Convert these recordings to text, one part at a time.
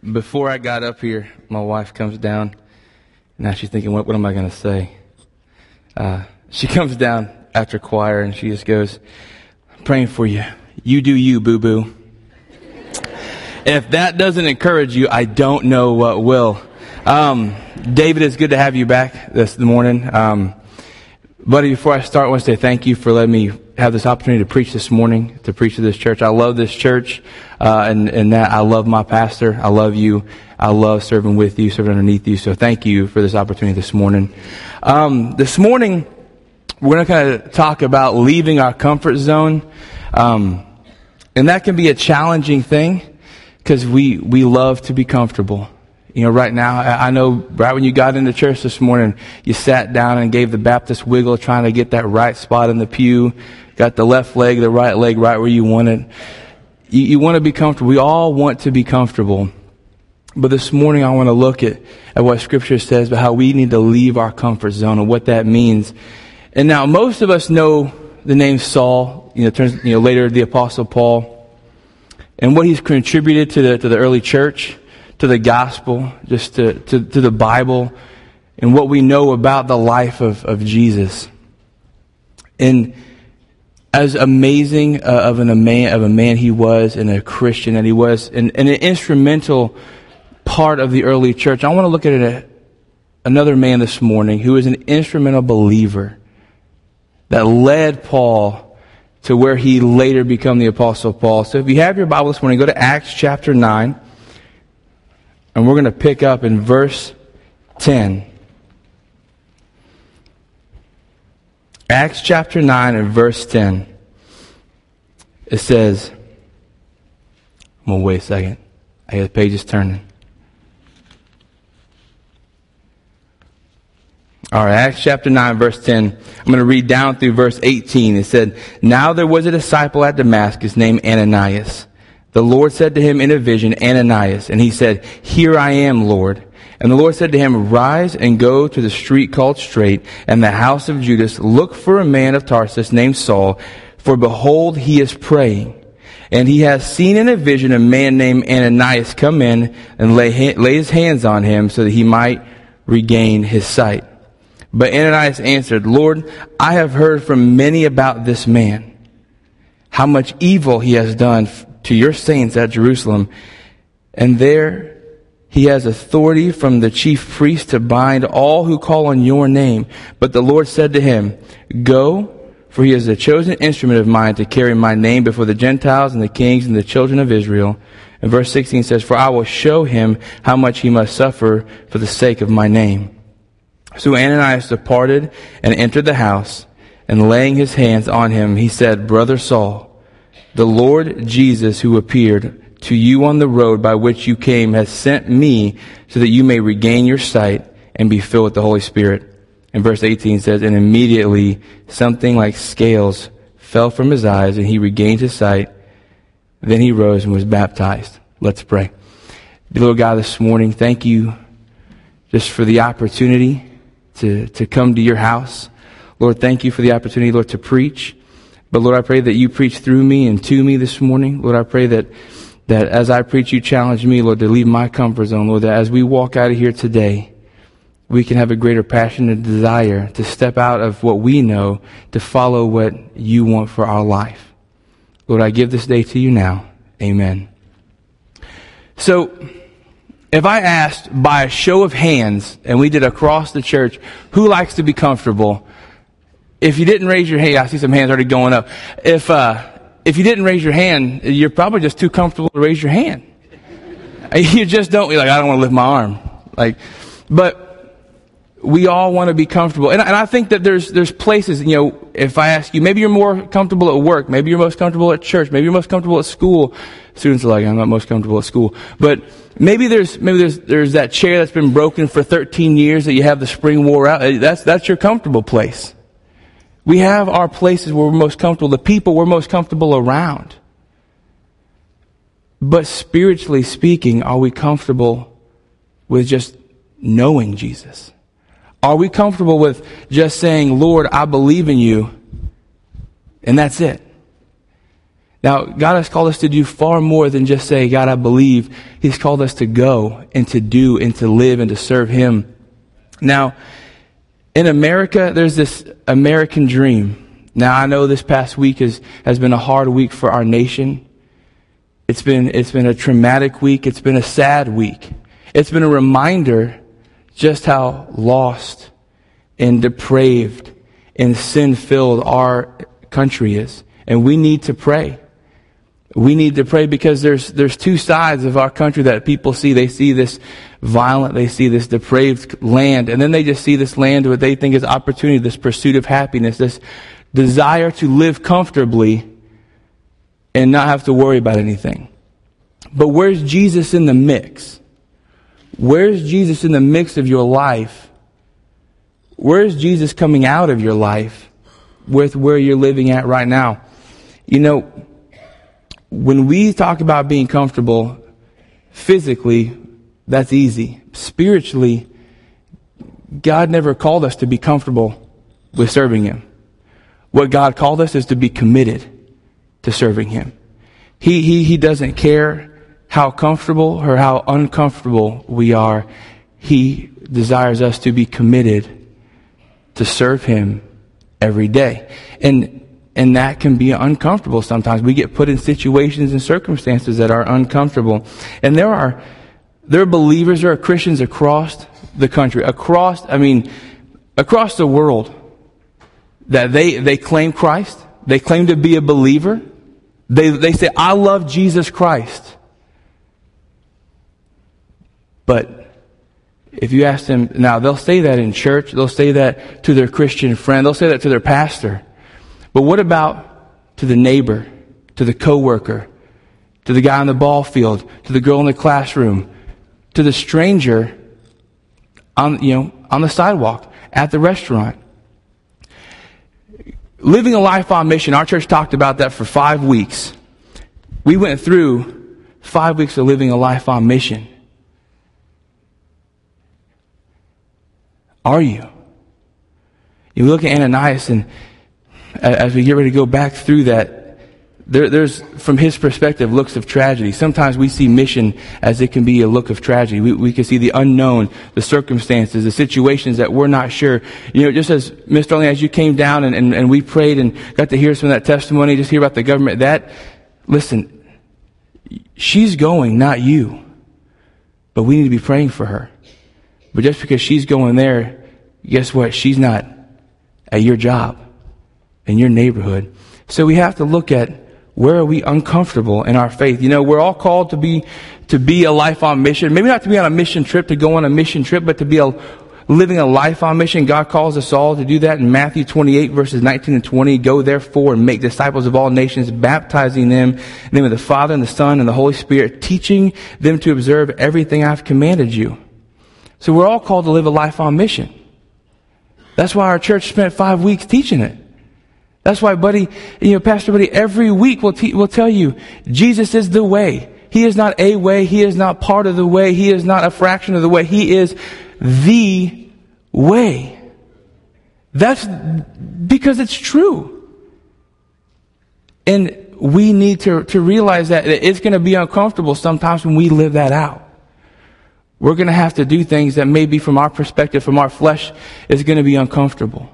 Before I got up here, my wife comes down. Now she's thinking, what am I going to say? She comes down after choir and she just goes, "I'm praying for you. You do you, boo-boo." If that doesn't encourage you, I don't know what will. David, it's good to have you back this morning. Buddy, before I start, I want to say thank you for letting me have this opportunity to preach this morning, to preach to this church. I love this church, and that I love my pastor. I love you. I love serving with you, serving underneath you. So thank you for this opportunity this morning. This morning, we're going to kind of talk about leaving our comfort zone. And that can be a challenging thing because we love to be comfortable. You know, right now, I know right when you got into church this morning, you sat down and gave the Baptist wiggle trying to get that right spot in the pew. Got the left leg, the right leg right where you want it. You want to be comfortable. We all want to be comfortable. But this morning I want to look at what Scripture says about how we need to leave our comfort zone and what that means. And now most of us know the name Saul, later the Apostle Paul, and what he's contributed to the early church, to the gospel, just to the Bible, and what we know about the life of Jesus. And as amazing of a man he was, and a Christian that he was, and an instrumental part of the early church, I want to look at another man this morning who is an instrumental believer that led Paul to where he later became the Apostle Paul. So if you have your Bible this morning, go to Acts chapter 9. And we're going to pick up in verse 10. Acts chapter 9 and verse 10. It says, I'm going to wait a second. I hear the pages turning. All right, Acts chapter 9, verse 10. I'm going to read down through verse 18. It said, "Now there was a disciple at Damascus named Ananias. The Lord said to him in a vision, 'Ananias.' And he said, 'Here I am, Lord.' And the Lord said to him, 'Rise and go to the street called Straight, and the house of Judas. Look for a man of Tarsus named Saul, for behold, he is praying. And he has seen in a vision a man named Ananias come in and lay his hands on him so that he might regain his sight.' But Ananias answered, 'Lord, I have heard from many about this man, how much evil he has done to your saints at Jerusalem. And there he has authority from the chief priest to bind all who call on your name.' But the Lord said to him, 'Go, for he is a chosen instrument of mine to carry my name before the Gentiles and the kings and the children of Israel.' And verse 16 says, 'For I will show him how much he must suffer for the sake of my name.' So Ananias departed and entered the house, and laying his hands on him, he said, 'Brother Saul, the Lord Jesus, who appeared to you on the road by which you came, has sent me so that you may regain your sight and be filled with the Holy Spirit.' And verse 18 says, 'And immediately something like scales fell from his eyes, and he regained his sight. Then he rose and was baptized.'" Let's pray. Dear Lord God, this morning, thank you just for the opportunity to come to your house. Lord, thank you for the opportunity, Lord, to preach. But Lord, I pray that you preach through me and to me this morning. Lord, I pray that as I preach, you challenge me, Lord, to leave my comfort zone. Lord, that as we walk out of here today, we can have a greater passion and desire to step out of what we know to follow what you want for our life. Lord, I give this day to you now. Amen. So, if I asked by a show of hands, and we did across the church, who likes to be comfortable? If you didn't raise your hand, I see some hands already going up. If you didn't raise your hand, you're probably just too comfortable to raise your hand. You just don't. You're like, I don't want to lift my arm. But we all want to be comfortable, and I think that there's places. If I ask you, maybe you're more comfortable at work, maybe you're most comfortable at church, maybe you're most comfortable at school. Students are like, I'm not most comfortable at school, but maybe there's that chair that's been broken for 13 years that you have the spring wore out. That's your comfortable place. We have our places where we're most comfortable, the people we're most comfortable around. But spiritually speaking, are we comfortable with just knowing Jesus? Are we comfortable with just saying, Lord, I believe in you, and that's it? Now, God has called us to do far more than just say, God, I believe. He's called us to go and to do and to live and to serve Him. Now, in America, there's this American dream. Now, I know this past week has been a hard week for our nation. It's been a traumatic week. It's been a sad week. It's been a reminder just how lost and depraved and sin-filled our country is. And we need to pray. We need to pray because there's two sides of our country that people see. They see this violent, they see this depraved land, and then they just see this land what they think is opportunity, this pursuit of happiness, this desire to live comfortably and not have to worry about anything. But where's Jesus in the mix? Where's Jesus in the mix of your life? Where's Jesus coming out of your life with where you're living at right now? You know, when we talk about being comfortable physically, that's easy. Spiritually, God never called us to be comfortable with serving Him. What God called us is to be committed to serving Him. He doesn't care how comfortable or how uncomfortable we are. He desires us to be committed to serve Him every day. And that can be uncomfortable sometimes. We get put in situations and circumstances that are uncomfortable. And there are believers, there are Christians across the country, across the world, that they claim Christ. They claim to be a believer. They say, I love Jesus Christ. But if you ask them, now they'll say that in church, they'll say that to their Christian friend, they'll say that to their pastor. But what about to the neighbor, to the coworker, to the guy on the ball field, to the girl in the classroom, to the stranger on the sidewalk, at the restaurant? Living a life on mission. Our church talked about that for 5 weeks. We went through 5 weeks of living a life on mission. Are you? You look at Ananias, and as we get ready to go back through that, there's, from his perspective, looks of tragedy. Sometimes we see mission as it can be a look of tragedy. We can see the unknown, the circumstances, the situations that we're not sure. Just as, Mr. Only, as you came down and we prayed and got to hear some of that testimony, just hear about the government, listen, she's going, not you. But we need to be praying for her. But just because she's going there, guess what? She's not at your job, in your neighborhood. So we have to look at, where are we uncomfortable in our faith? We're all called to be a life on mission. Maybe not to be on a mission trip, to go on a mission trip, but to be living a life on mission. God calls us all to do that in Matthew 28, verses 19 and 20. Go therefore and make disciples of all nations, baptizing them in the name of the Father and the Son and the Holy Spirit, teaching them to observe everything I've commanded you. So we're all called to live a life on mission. That's why our church spent 5 weeks teaching it. That's why, Pastor Buddy, every week will tell you, Jesus is the way. He is not a way. He is not part of the way. He is not a fraction of the way. He is the way. That's because it's true. And we need to realize that it's going to be uncomfortable sometimes when we live that out. We're going to have to do things that maybe from our perspective, from our flesh, is going to be uncomfortable.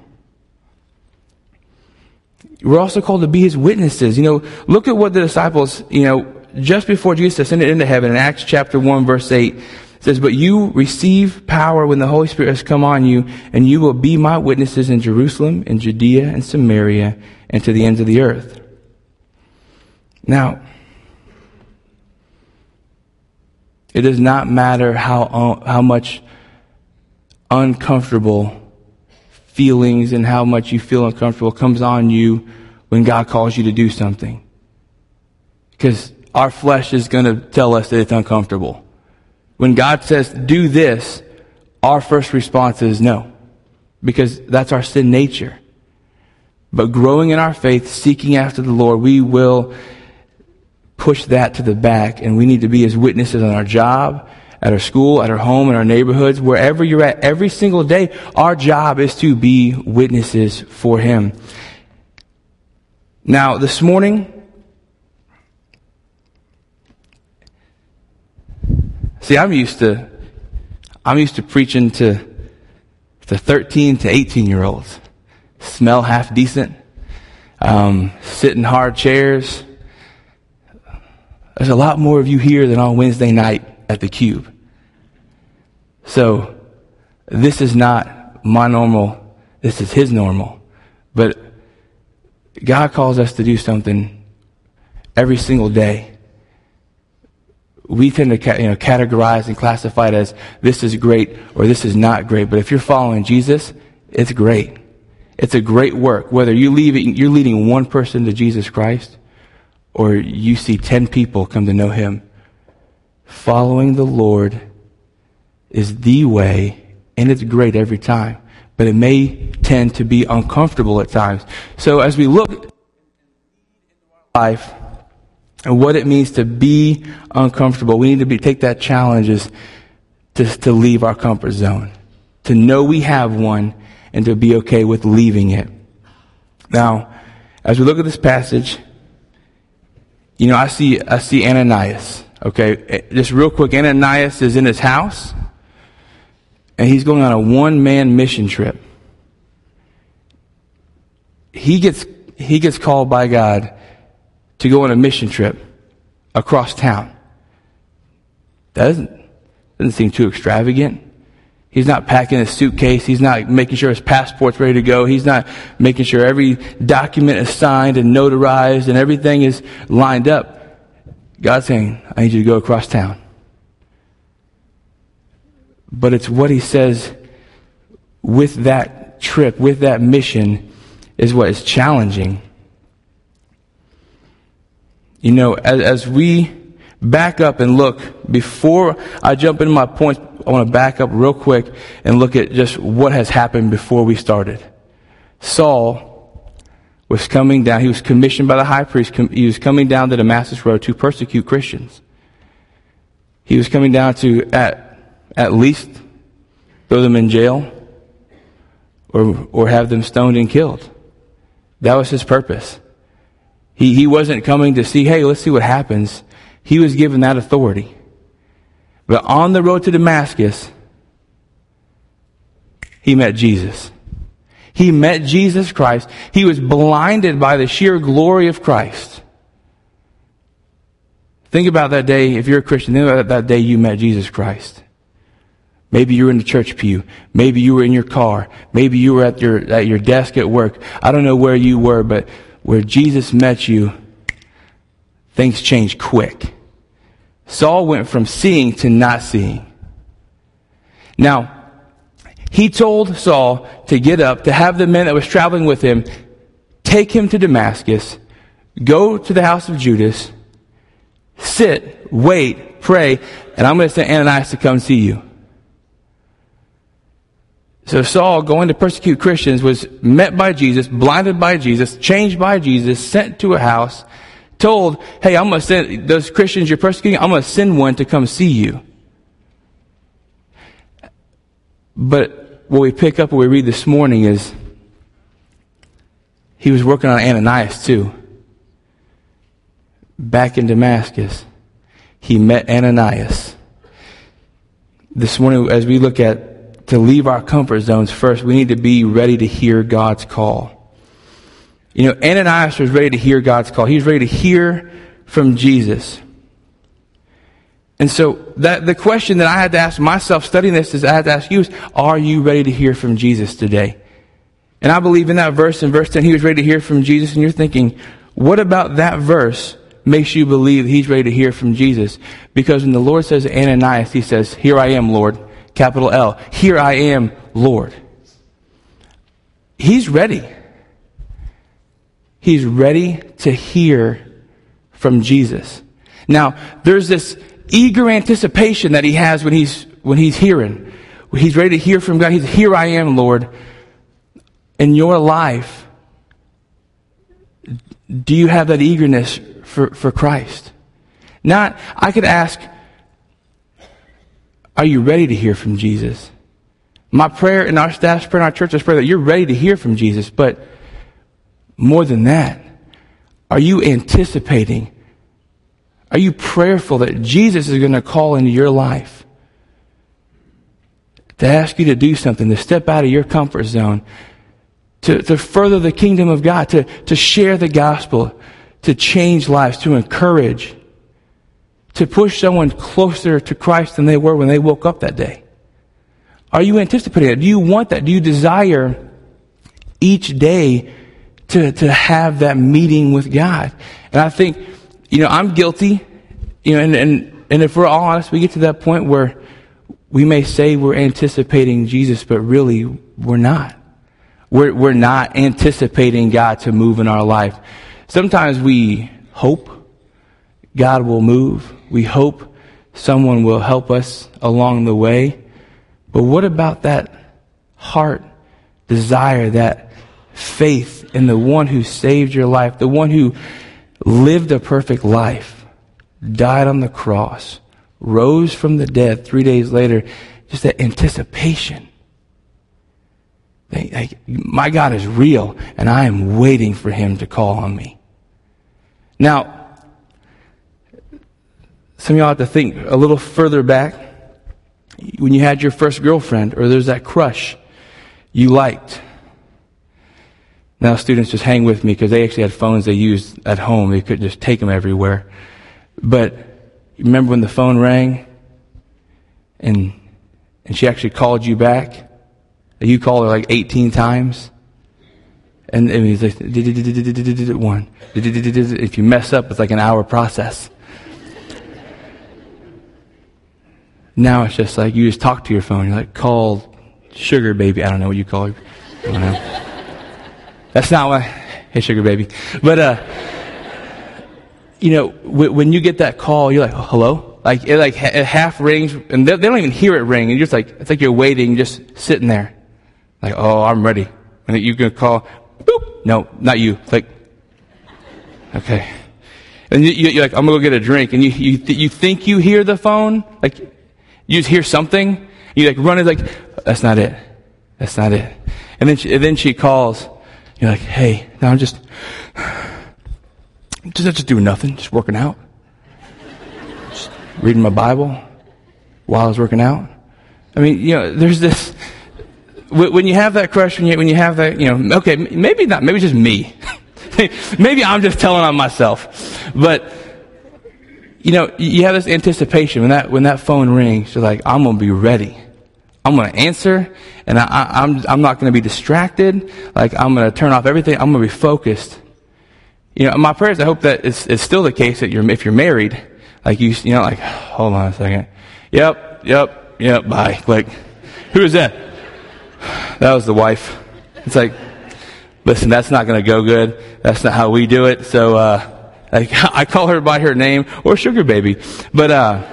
We're also called to be His witnesses. Look at what the disciples, just before Jesus ascended into heaven, in Acts chapter 1, verse 8, it says, but you receive power when the Holy Spirit has come on you, and you will be my witnesses in Jerusalem, in Judea, and Samaria, and to the ends of the earth. Now, it does not matter how much uncomfortable feelings and how much you feel uncomfortable comes on you when God calls you to do something. Because our flesh is going to tell us that it's uncomfortable. When God says, do this, our first response is no. Because that's our sin nature. But growing in our faith, seeking after the Lord, we will push that to the back, and we need to be His witnesses on our job, at our school, at our home, in our neighborhoods, wherever you're at. Every single day, our job is to be witnesses for Him. Now, this morning, See, I'm used to preaching to 13 to 18-year-olds. Smell half decent. Sit in hard chairs. There's a lot more of you here than on Wednesday night at the Cube. So, this is not my normal. This is his normal. But God calls us to do something every single day. We tend to categorize and classify it as this is great or this is not great. But if you're following Jesus, it's great. It's a great work. Whether you're leading one person to Jesus Christ or you see 10 people come to know him, following the Lord is the way, and it's great every time. But it may tend to be uncomfortable at times. So as we look at life and what it means to be uncomfortable, we need to take that challenge is to leave our comfort zone, to know we have one, and to be okay with leaving it. Now, as we look at this passage, I see Ananias. Okay, just real quick, Ananias is in his house, and he's going on a one-man mission trip. He gets called by God to go on a mission trip across town. That doesn't seem too extravagant. He's not packing his suitcase. He's not making sure his passport's ready to go. He's not making sure every document is signed and notarized and everything is lined up. God's saying, I need you to go across town. But it's what he says with that trip, with that mission, is what is challenging. As we back up and look, before I jump into my points, I want to back up real quick and look at just what has happened before we started. Saul was coming down. He was commissioned by the high priest. He was coming down the Damascus road to persecute Christians. He was coming down to at least throw them in jail or have them stoned and killed. That was his purpose. He wasn't coming to see, hey, let's see what happens. He was given that authority. But on the road to Damascus, he met Jesus. He met Jesus Christ. He was blinded by the sheer glory of Christ. Think about that day, if you're a Christian, think about that day you met Jesus Christ. Maybe you were in the church pew. Maybe you were in your car. Maybe you were at your desk at work. I don't know where you were, but where Jesus met you, things changed quick. Saul went from seeing to not seeing. Now, he told Saul to get up, to have the men that was traveling with him take him to Damascus, go to the house of Judas, sit, wait, pray, and I'm going to send Ananias to come see you. So Saul, going to persecute Christians, was met by Jesus, blinded by Jesus, changed by Jesus, sent to a house, told, hey, I'm going to send those Christians you're persecuting, I'm going to send one to come see you. But what we pick up, what we read this morning is he was working on Ananias too. Back in Damascus, he met Ananias. This morning, as we look at to leave our comfort zones first, we need to be ready to hear God's call. Ananias was ready to hear God's call. He was ready to hear from Jesus. And so the question that I had to ask myself studying this is I had to ask you is, are you ready to hear from Jesus today? And I believe in that verse, in verse 10, he was ready to hear from Jesus. And you're thinking, what about that verse makes you believe he's ready to hear from Jesus? Because when the Lord says to Ananias, he says, here I am, Lord. Capital L. Here I am, Lord. He's ready. He's ready to hear from Jesus. Now, there's this eager anticipation that he has when he's hearing. He's ready to hear from God. He's, here I am, Lord. In your life, do you have that eagerness for Christ? Not, I could ask, are you ready to hear from Jesus? My prayer and our staff's prayer and our church's prayer that you're ready to hear from Jesus. But more than that, are you anticipating? Are you prayerful that Jesus is going to call into your life to ask you to do something, to step out of your comfort zone, to further the kingdom of God, to share the gospel, to change lives, to encourage, to push someone closer to Christ than they were when they woke up that day? Are you anticipating that? Do you want that? Do you desire each day to have that meeting with God? And I think, I'm guilty, and if we're all honest, we get to that point where we may say we're anticipating Jesus, but really we're not. We're not anticipating God to move in our life. Sometimes we hope God will move. We hope someone will help us along the way. But what about that heart desire, that faith in the one who saved your life, the one who lived a perfect life, died on the cross, rose from the dead 3 days later, just that anticipation. My God is real, and I am waiting for him to call on me. Now, some of y'all have to think a little further back. When you had your first girlfriend, or there's that crush you liked. Now students, just hang with me, because they actually had phones they used at home. They couldn't just take them everywhere. But remember when the phone rang and she actually called you back? You called her like 18 times. And it was like, one. If you mess up, it's like an hour process. Now it's just like you just talk to your phone. You're like, call sugar baby. I don't know what you call her. I don't know. That's not what, hey sugar baby. But, when you get that call, you're like, hello? Like, it half rings, and they don't even hear it ring. And you're just like, it's like you're waiting, just sitting there. Like, oh, I'm ready. And you can call, boop. No, not you. It's like, okay. And you're like, I'm going to go get a drink. And you think you hear the phone. Like, you just hear something. You like run it like, that's not it. That's not it. And then she calls. You're like, hey, now I'm just doing nothing. Just working out. Just reading my Bible while I was working out. I mean, there's this, when you have that crush, when you have that, okay, maybe not, maybe just me. Maybe I'm just telling on myself. But, you have this anticipation when that phone rings. You're like, I'm going to be ready. I'm going to answer, and I'm not going to be distracted. Like, I'm going to turn off everything. I'm going to be focused. My prayers, I hope that it's still the case that if you're married, like like, hold on a second. Yep, bye. Like, who is that? That was the wife. It's like, listen, that's not going to go good. That's not how we do it. So, I call her by her name, or sugar baby. But,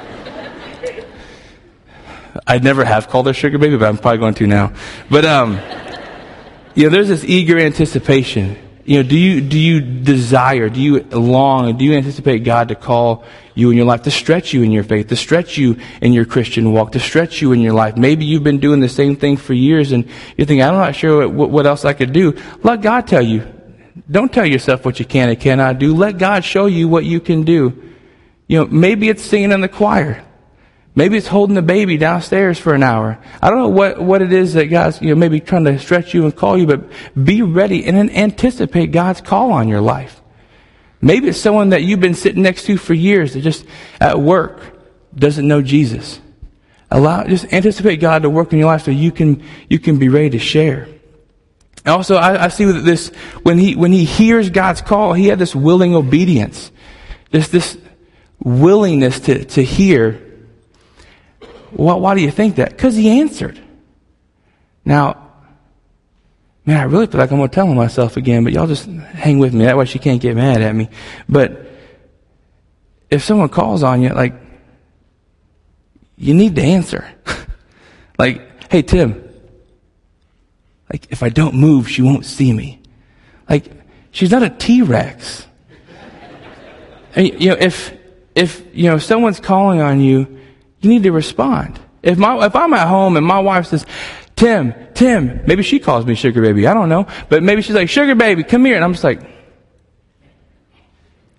I'd never have called her sugar baby, but I'm probably going to now. But, there's this eager anticipation. Do you desire, do you long, do you anticipate God to call you in your life, to stretch you in your faith, to stretch you in your Christian walk, to stretch you in your life? Maybe you've been doing the same thing for years and you're thinking, I'm not sure what else I could do. Let God tell you. Don't tell yourself what you can and cannot do. Let God show you what you can do. Maybe it's singing in the choir. Maybe it's holding the baby downstairs for an hour. I don't know what it is that God's, maybe trying to stretch you and call you, but be ready and anticipate God's call on your life. Maybe it's someone that you've been sitting next to for years that just at work doesn't know Jesus. Just anticipate God to work in your life so you can be ready to share. Also, I see with this, when he hears God's call, he had this willing obedience. Just this willingness to hear. Why do you think that? Because he answered. Now, man, I really feel like I'm going to tell him myself again, but y'all just hang with me. That way she can't get mad at me. But if someone calls on you, like, you need to answer. Like, hey, Tim, like, if I don't move, she won't see me. Like, she's not a T-Rex. And, if someone's calling on you, you need to respond. If I'm at home and my wife says, Tim, maybe she calls me sugar baby, I don't know. But maybe she's like, sugar baby, come here. And I'm just like,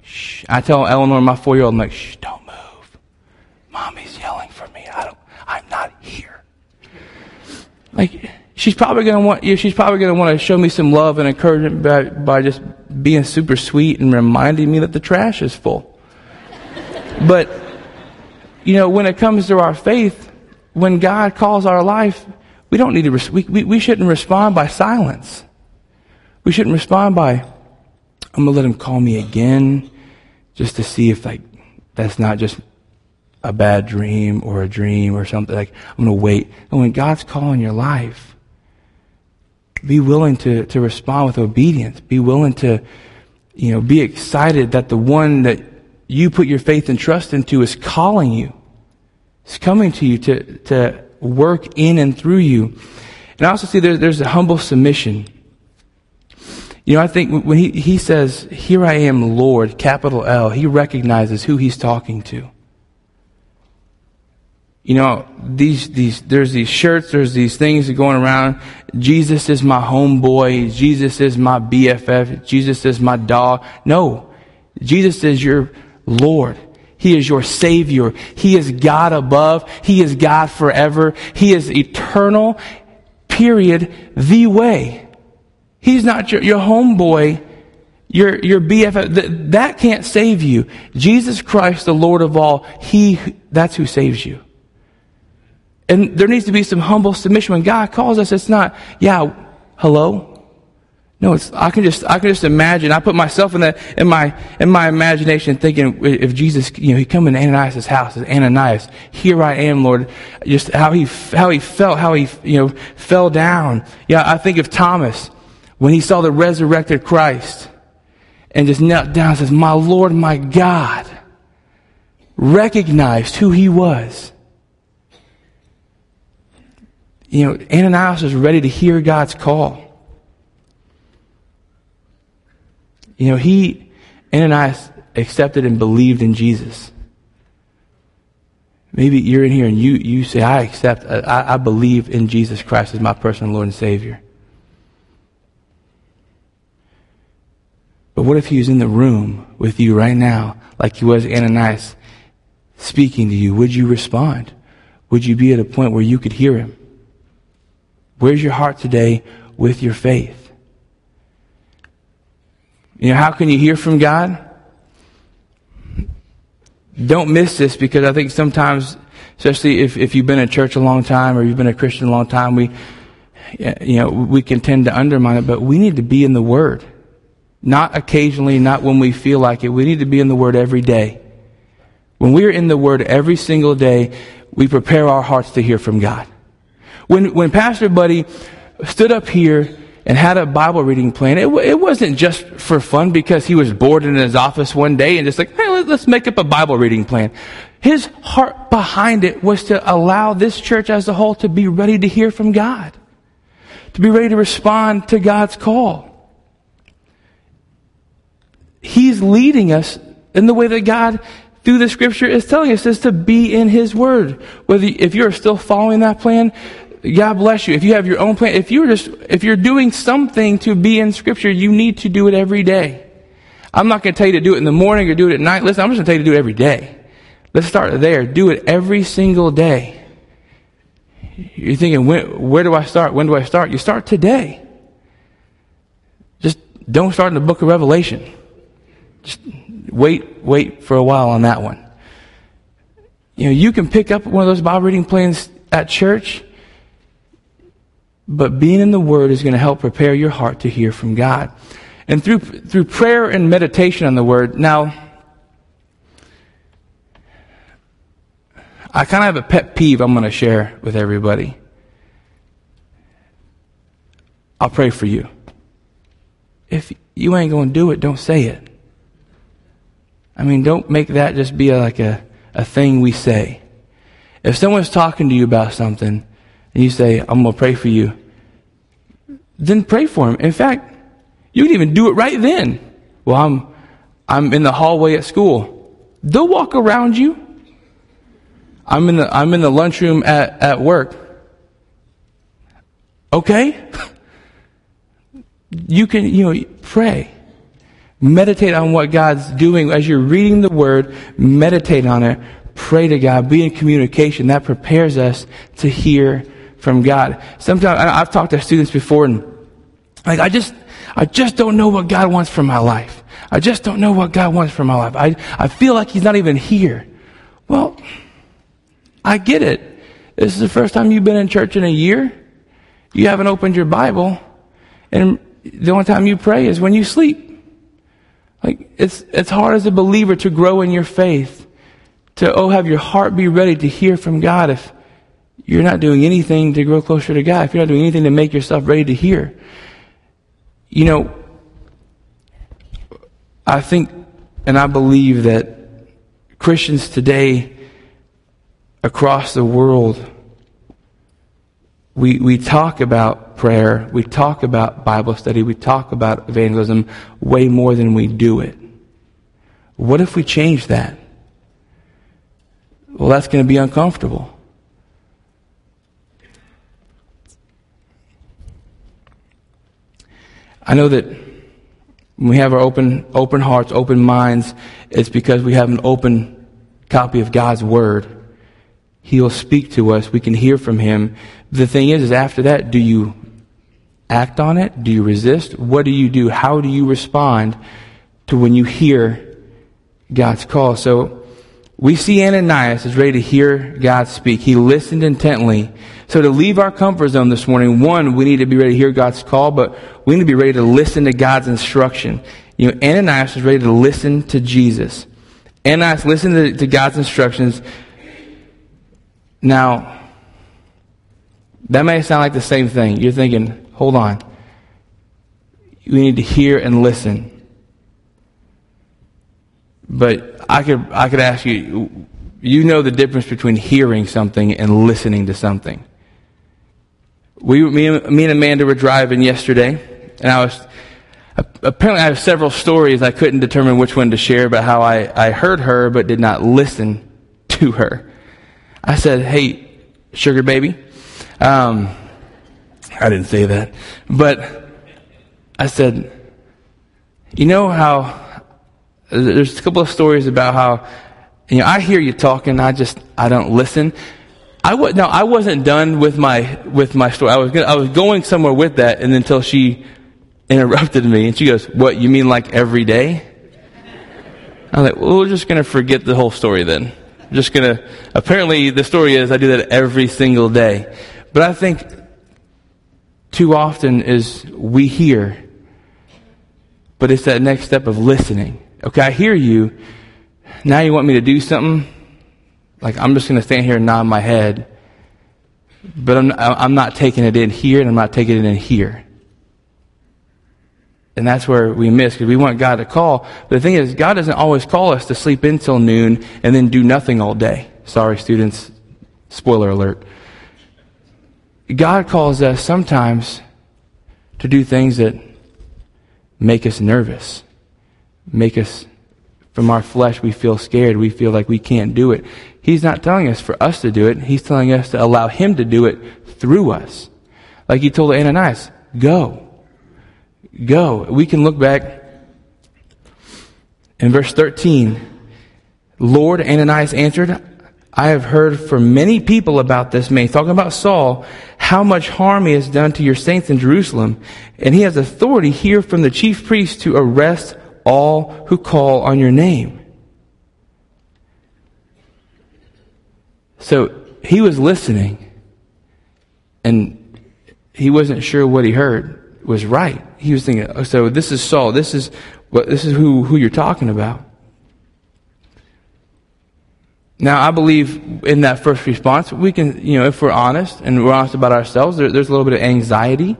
shh. I tell Eleanor, my 4-year-old, I'm like, shh, don't move. Mommy's yelling for me. I'm not here. Like, she's probably going to want to show me some love and encouragement by just being super sweet and reminding me that the trash is full. But, when it comes to our faith, when God calls our life, we don't need to, we shouldn't respond by silence. We shouldn't respond by, I'm going to let him call me again just to see if that's not just a bad dream or a dream or something. Like, I'm going to wait. And when God's calling your life, be willing to respond with obedience. Be willing to, be excited that the one that you put your faith and trust into is calling you. It's coming to you to work in and through you. And I also see there's a humble submission. I think when he says, "Here I am, Lord," capital L, he recognizes who he's talking to. There's these shirts, there's these things that are going around. Jesus is my homeboy. Jesus is my BFF. Jesus is my dog. No, Jesus is your Lord. He is your Savior. He is God above. He is God forever. He is eternal, period, the way. He's not your homeboy, your BFF. That can't save you. Jesus Christ, the Lord of all, that's who saves you. And there needs to be some humble submission. When God calls us, it's not, hello? No, I can just imagine. I put myself in my imagination, thinking if Jesus, he come in Ananias' house, Ananias, here I am, Lord. Just how he felt, how he fell down. I think of Thomas when he saw the resurrected Christ and just knelt down and says, "My Lord, my God," recognized who he was. Ananias was ready to hear God's call. Ananias accepted and believed in Jesus. Maybe you're in here and you say, I believe in Jesus Christ as my personal Lord and Savior. But what if he was in the room with you right now, like he was Ananias, speaking to you? Would you respond? Would you be at a point where you could hear him? Where's your heart today with your faith? How can you hear from God? Don't miss this, because I think sometimes, especially if you've been in church a long time or you've been a Christian a long time, we can tend to undermine it, but we need to be in the Word. Not occasionally, not when we feel like it. We need to be in the Word every day. When we're in the Word every single day, we prepare our hearts to hear from God. When Pastor Buddy stood up here and had a Bible reading plan, it wasn't just for fun because he was bored in his office one day and just like, hey, let's make up a Bible reading plan. His heart behind it was to allow this church as a whole to be ready to hear from God, to be ready to respond to God's call. He's leading us in the way that God, through the Scripture, is telling us, is to be in His Word. If you're still following that plan, God bless you. If you have your own plan, if you're doing something to be in Scripture, you need to do it every day. I'm not going to tell you to do it in the morning or do it at night. Listen, I'm just going to tell you to do it every day. Let's start there. Do it every single day. You're thinking, where do I start? When do I start? You start today. Just don't start in the book of Revelation. Just wait for a while on that one. You can pick up one of those Bible reading plans at church, but being in the Word is going to help prepare your heart to hear from God. And through prayer and meditation on the Word. Now, I kind of have a pet peeve I'm going to share with everybody. I'll pray for you. If you ain't going to do it, don't say it. Don't make that just be like a thing we say. If someone's talking to you about something and you say, I'm going to pray for you, then pray for them. In fact, you can even do it right then. Well, I'm in the hallway at school. They'll walk around you. I'm in the lunchroom at work. Okay? You can, pray. Meditate on what God's doing. As you're reading the Word, meditate on it. Pray to God. Be in communication. That prepares us to hear from God. Sometimes, I've talked to students before, and I just don't know what God wants from my life. I just don't know what God wants from my life. I feel like He's not even here. Well, I get it. This is the first time you've been in church in a year. You haven't opened your Bible, and the only time you pray is when you sleep. It's hard as a believer to grow in your faith, to have your heart be ready to hear from God if you're not doing anything to grow closer to God, if you're not doing anything to make yourself ready to hear. I think and I believe that Christians today across the world, we talk about prayer, we talk about Bible study, we talk about evangelism way more than we do it. What if we change that? Well, that's going to be uncomfortable. I know that when we have our open hearts, open minds, it's because we have an open copy of God's Word. He will speak to us. We can hear from Him. The thing is after that, do you act on it? Do you resist? What do you do? How do you respond to when you hear God's call? So we see Ananias is ready to hear God speak. He listened intently. So to leave our comfort zone this morning, one, we need to be ready to hear God's call, but we need to be ready to listen to God's instruction. Ananias was ready to listen to Jesus. Ananias listened to God's instructions. Now, that may sound like the same thing. You're thinking, hold on. We need to hear and listen. But I could ask you, you know the difference between hearing something and listening to something. Me and Amanda were driving yesterday, and apparently I have several stories. I couldn't determine which one to share about how I heard her but did not listen to her. I said, "Hey, sugar baby." I didn't say that, but I said, you know how there's a couple of stories about how, I hear you talking, I don't listen. I wasn't done with my story. I was going somewhere with that, and until she interrupted me, and she goes, "What, you mean like every day?" I'm like, "Well, we're just going to forget the whole story then. Apparently the story is I do that every single day." But I think too often is we hear, but it's that next step of listening. Okay, I hear you. Now you want me to do something? Like I'm just going to stand here and nod my head, but I'm not taking it in here, and I'm not taking it in here. And that's where we miss, because we want God to call. But the thing is, God doesn't always call us to sleep in till noon and then do nothing all day. Sorry, students. Spoiler alert. God calls us sometimes to do things that make us nervous, make us, from our flesh, we feel scared. We feel like we can't do it. He's not telling us for us to do it. He's telling us to allow Him to do it through us. Like He told Ananias, go. Go. We can look back in verse 13. Lord, Ananias answered, I have heard from many people about this man, talking about Saul, how much harm he has done to your saints in Jerusalem. And he has authority here from the chief priest to arrest all who call on your name. So he was listening, and he wasn't sure what he heard was right. He was thinking, so this is Saul. This is who you're talking about. Now, I believe in that first response, we can, if we're honest and we're honest about ourselves, there's a little bit of anxiety.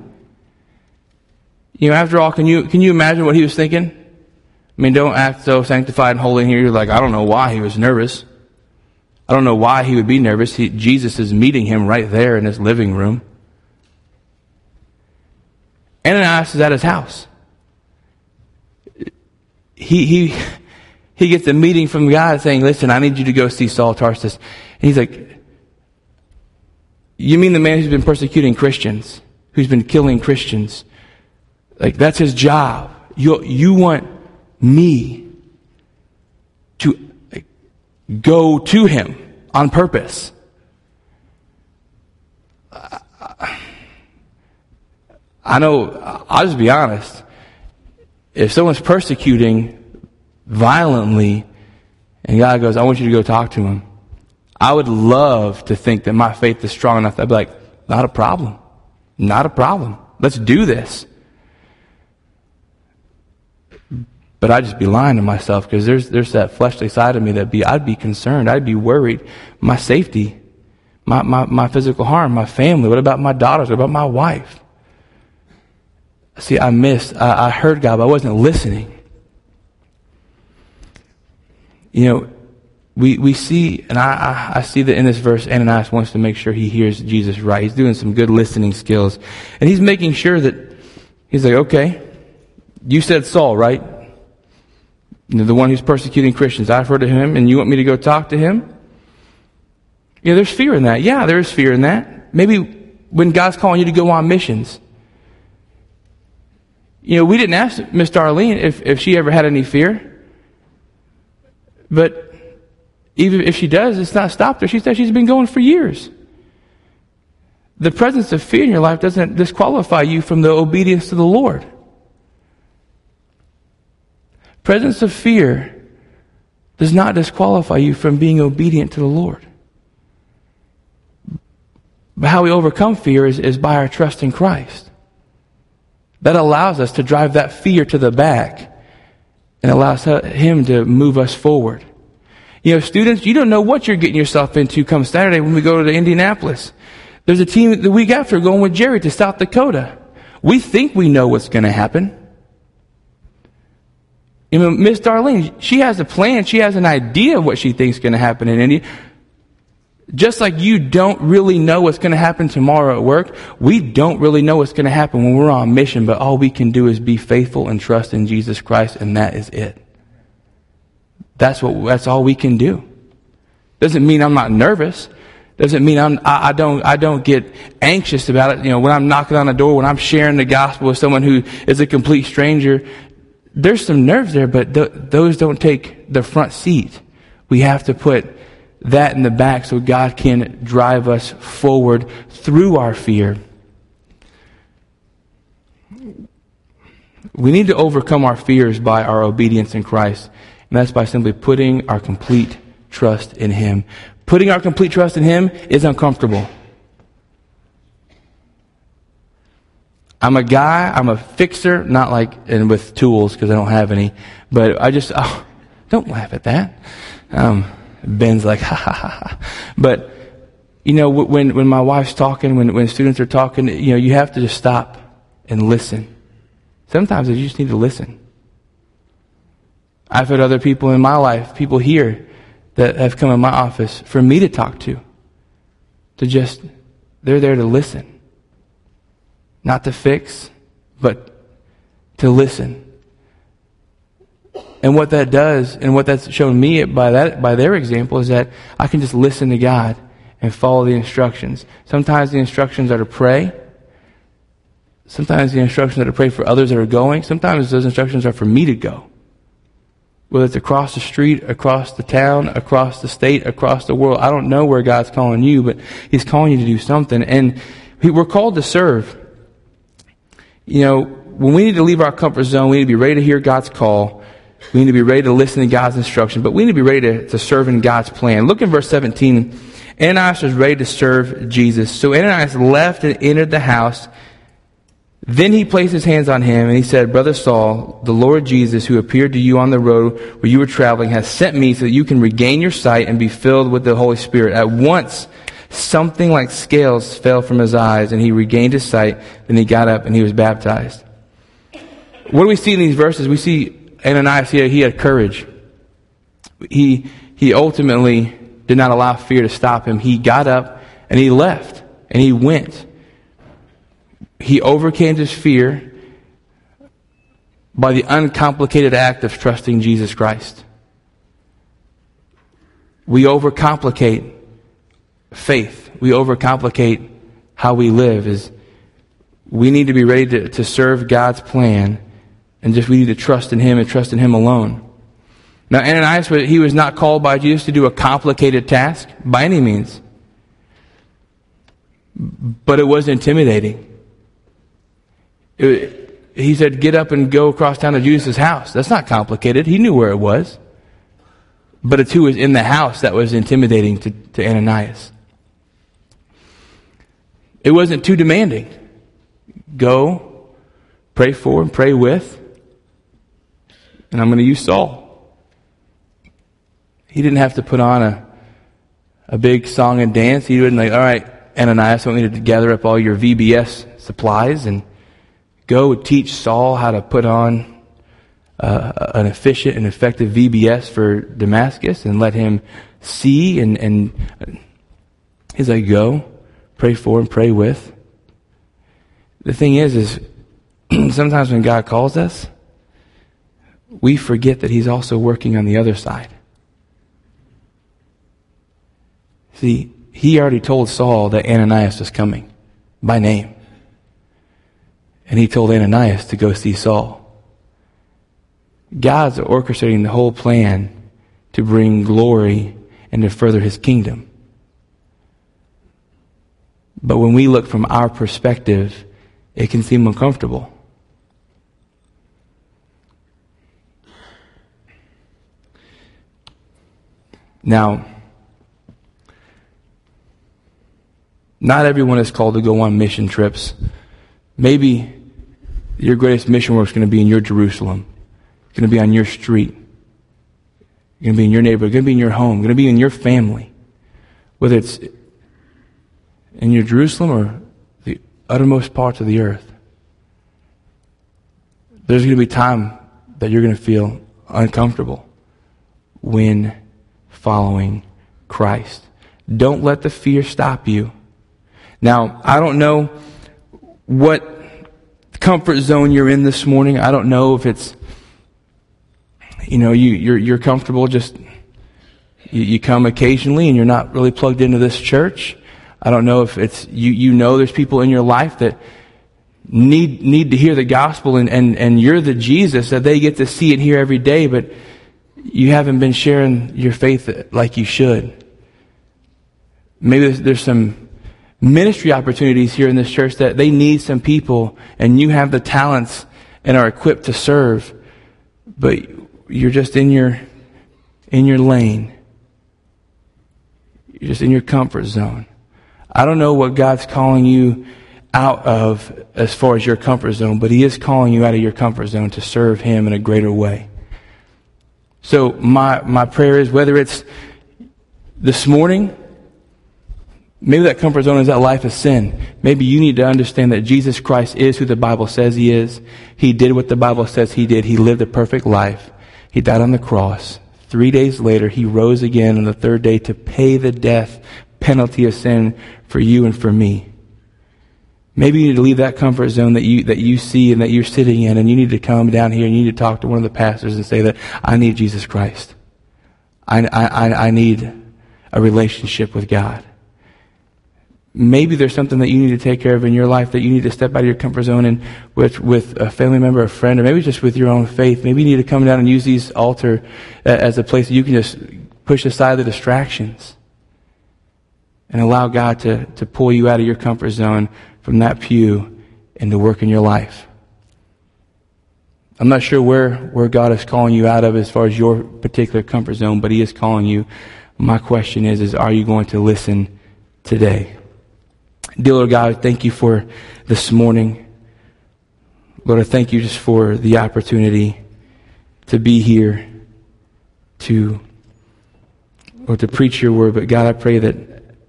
After all, can you imagine what he was thinking? I mean, don't act so sanctified and holy here. You're like, I don't know why he was nervous. I don't know why he would be nervous. Jesus is meeting him right there in his living room. Ananias is at his house. He gets a meeting from God saying, listen, I need you to go see Saul Tarsus. And he's like, you mean the man who's been persecuting Christians, who's been killing Christians? Like, that's his job. You want me to go to him on purpose. I know, I'll just be honest. If someone's persecuting violently and God goes, I want you to go talk to him, I would love to think that my faith is strong enough that I'd be like, not a problem. Not a problem. Let's do this. But I'd just be lying to myself, because there's that fleshly side of me I'd be concerned. I'd be worried. My safety, my physical harm, my family. What about my daughters? What about my wife? See, I heard God, but I wasn't listening. You know, we see, and I see that in this verse, Ananias wants to make sure he hears Jesus right. He's doing some good listening skills. And he's making sure that, he's like, okay, you said Saul, right? You know, the one who's persecuting Christians. I've heard of him, and you want me to go talk to him? Yeah, there's fear in that. Yeah, there is fear in that. Maybe when God's calling you to go on missions. You know, we didn't ask Miss Darlene if she ever had any fear. But even if she does, it's not stopped her. She said she's been going for years. The presence of fear in your life doesn't disqualify you from the obedience to the Lord. Presence of fear does not disqualify you from being obedient to the Lord. But how we overcome fear is by our trust in Christ. That allows us to drive that fear to the back and allows Him to move us forward. You know, students, you don't know what you're getting yourself into come Saturday when we go to Indianapolis. There's a team the week after going with Jerry to South Dakota. We think we know what's going to happen. You know, Miss Darlene, she has a plan. She has an idea of what she thinks is going to happen in India. Just like you don't really know what's going to happen tomorrow at work, we don't really know what's going to happen when we're on mission, but all we can do is be faithful and trust in Jesus Christ, and that is it. That's all we can do. Doesn't mean I'm not nervous. Doesn't mean I don't get anxious about it. You know, when I'm knocking on the door, when I'm sharing the gospel with someone who is a complete stranger, there's some nerves there, but those don't take the front seat. We have to put that in the back so God can drive us forward through our fear. We need to overcome our fears by our obedience in Christ. And that's by simply putting our complete trust in Him. Putting our complete trust in Him is uncomfortable. I'm a guy, I'm a fixer, not like, and with tools because I don't have any, but don't laugh at that. Ben's like, ha ha ha ha. But, you know, when my wife's talking, when students are talking, you know, you have to just stop and listen. Sometimes you just need to listen. I've had other people in my life, people here, that have come in my office for me to talk to. They're there to listen. Not to fix, but to listen. And what that does, and what that's shown me by their example, is that I can just listen to God and follow the instructions. Sometimes the instructions are to pray. Sometimes the instructions are to pray for others that are going. Sometimes those instructions are for me to go. Whether it's across the street, across the town, across the state, across the world. I don't know where God's calling you, but He's calling you to do something. And we're called to serve. You know, when we need to leave our comfort zone, we need to be ready to hear God's call. We need to be ready to listen to God's instruction, but we need to be ready to serve in God's plan. Look in verse 17. Ananias was ready to serve Jesus. So Ananias left and entered the house. Then he placed his hands on him, and he said, Brother Saul, the Lord Jesus, who appeared to you on the road where you were traveling, has sent me so that you can regain your sight and be filled with the Holy Spirit. At once, something like scales fell from his eyes, and he regained his sight. Then he got up, and he was baptized. What do we see in these verses? We see Ananias here, he had courage. He ultimately did not allow fear to stop him. He got up, and he left, and he went. He overcame his fear by the uncomplicated act of trusting Jesus Christ. We overcomplicate faith. We overcomplicate how we live. We need to be ready to serve God's plan And just we need to trust in him and trust in him alone. Now, Ananias, he was not called by Jesus to do a complicated task by any means. But it was intimidating. He said, get up and go across town to Judas' house. That's not complicated. He knew where it was. But it's who was in the house that was intimidating to Ananias. It wasn't too demanding. Go, pray for and pray with, and I'm going to use Saul. He didn't have to put on a big song and dance. He wouldn't all right, Ananias, I want you to gather up all your VBS supplies and go teach Saul how to put on an efficient and effective VBS for Damascus and let him see. And he's like, go, pray for and pray with. The thing is sometimes when God calls us, we forget that he's also working on the other side. See, he already told Saul that Ananias was coming by name. And he told Ananias to go see Saul. God's orchestrating the whole plan to bring glory and to further his kingdom. But when we look from our perspective, it can seem uncomfortable. Now, not everyone is called to go on mission trips. Maybe your greatest mission work is going to be in your Jerusalem. It's going to be on your street. It's going to be in your neighborhood. It's going to be in your home. It's going to be in your family. Whether it's in your Jerusalem or the uttermost parts of the earth. There's going to be time that you're going to feel uncomfortable when following Christ. Don't let the fear stop you. Now, I don't know what comfort zone you're in this morning. I don't know if it's, you're comfortable just, you come occasionally and you're not really plugged into this church. I don't know if it's, there's people in your life that need to hear the gospel and you're the Jesus that they get to see and hear every day, but you haven't been sharing your faith like you should. Maybe there's some ministry opportunities here in this church that they need some people and you have the talents and are equipped to serve, but you're just in your lane. You're just in your comfort zone. I don't know what God's calling you out of as far as your comfort zone, but he is calling you out of your comfort zone to serve him in a greater way. So my prayer is, whether it's this morning, maybe that comfort zone is that life of sin. Maybe you need to understand that Jesus Christ is who the Bible says he is. He did what the Bible says he did. He lived a perfect life. He died on the cross. 3 days later, he rose again on the third day to pay the death penalty of sin for you and for me. Maybe you need to leave that comfort zone that you see and that you're sitting in, and you need to come down here and you need to talk to one of the pastors and say that I need Jesus Christ. I need a relationship with God. Maybe there's something that you need to take care of in your life, that you need to step out of your comfort zone and with a family member, a friend, or maybe just with your own faith. Maybe you need to come down and use these altar as a place that you can just push aside the distractions and allow God to pull you out of your comfort zone from that pew and to work in your life. I'm not sure where God is calling you out of as far as your particular comfort zone, but he is calling you. My question is are you going to listen today? Dear Lord God, thank you for this morning. Lord, I thank you just for the opportunity to be here to preach your word. But God, I pray that,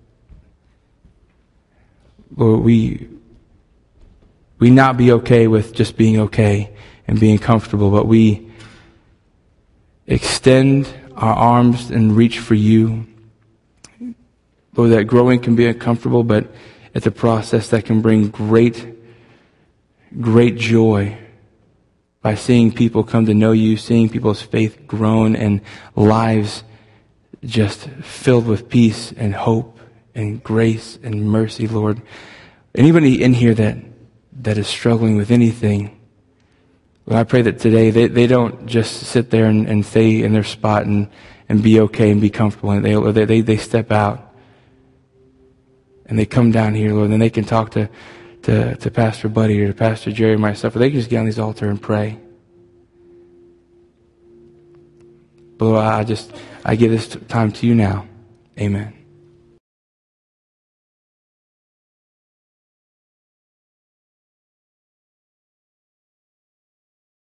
Lord, we not be okay with just being okay and being comfortable, but we extend our arms and reach for you. Lord, that growing can be uncomfortable, but it's a process that can bring great joy by seeing people come to know you, seeing people's faith grown and lives just filled with peace and hope and grace and mercy, Lord. Anybody in here that is struggling with anything, Lord, I pray that today they don't just sit there and stay in their spot and be okay and be comfortable. And they step out and they come down here, Lord, and then they can talk to Pastor Buddy or to Pastor Jerry or myself, or they can just get on this altar and pray. But Lord, I give this time to you now. Amen.